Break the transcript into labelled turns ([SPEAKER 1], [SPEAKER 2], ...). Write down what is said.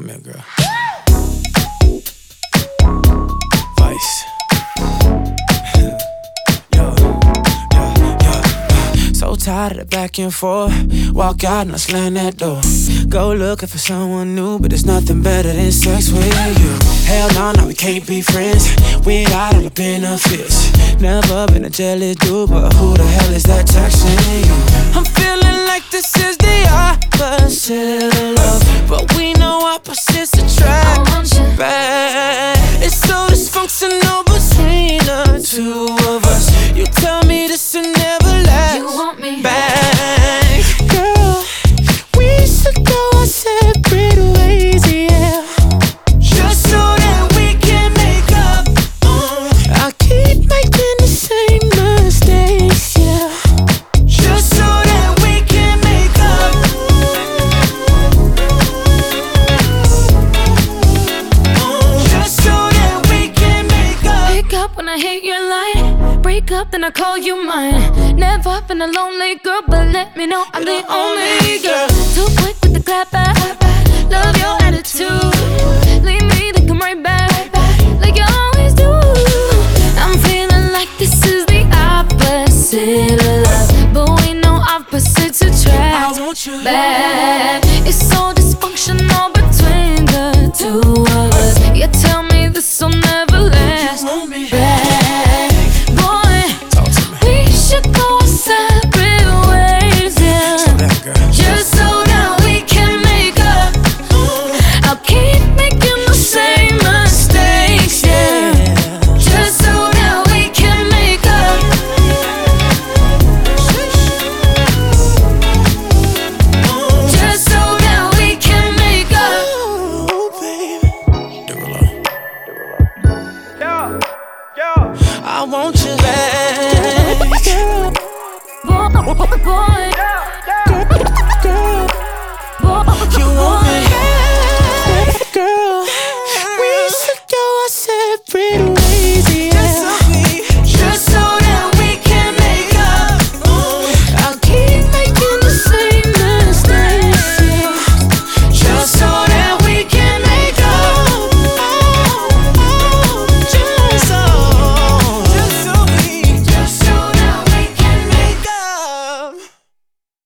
[SPEAKER 1] Come here, girl. Vice. So tired of the back and forth. Walk out and I slam that door. Go looking for someone new, but there's nothing better than sex with you. Hell no, we can't be friends without all the benefits. Never been a jealous dude, but who the hell is that texting you? I'm feeling like this is the opposite of love, but we know opposites attract. Back. It's so dysfunctional between the two of us. You tell me this will never last.
[SPEAKER 2] You want me
[SPEAKER 1] back, girl? We should go our separate ways, yeah. Just so that we can make up. I keep making the same mistakes, yeah. Just so that we can make up. Just so that we can make up.
[SPEAKER 2] Pick up when I hit your line. Break up, then I call you mine. Never been a lonely girl, but let me know I'm the only girl. Too quick with the clap back. Love your attitude. Leave me, then come right back, like you always do. I'm feeling like this is the opposite of love, but we know opposites attract.
[SPEAKER 1] I want you
[SPEAKER 2] back. It's so dysfunctional between the two of us. You tell me this will never last.
[SPEAKER 1] You want me
[SPEAKER 2] back, boy.
[SPEAKER 1] Talk to me.
[SPEAKER 2] We should go our separate ways, yeah.
[SPEAKER 1] Slow down, girl.
[SPEAKER 2] Just so that we can make up. I'll keep making the same mistakes, yeah. Just so that we can make up. Just so that we can make up.
[SPEAKER 1] Oh, baby. Derulo. I want you back, girl.
[SPEAKER 2] Boy, boy,
[SPEAKER 1] Girl,
[SPEAKER 2] boy,
[SPEAKER 1] you want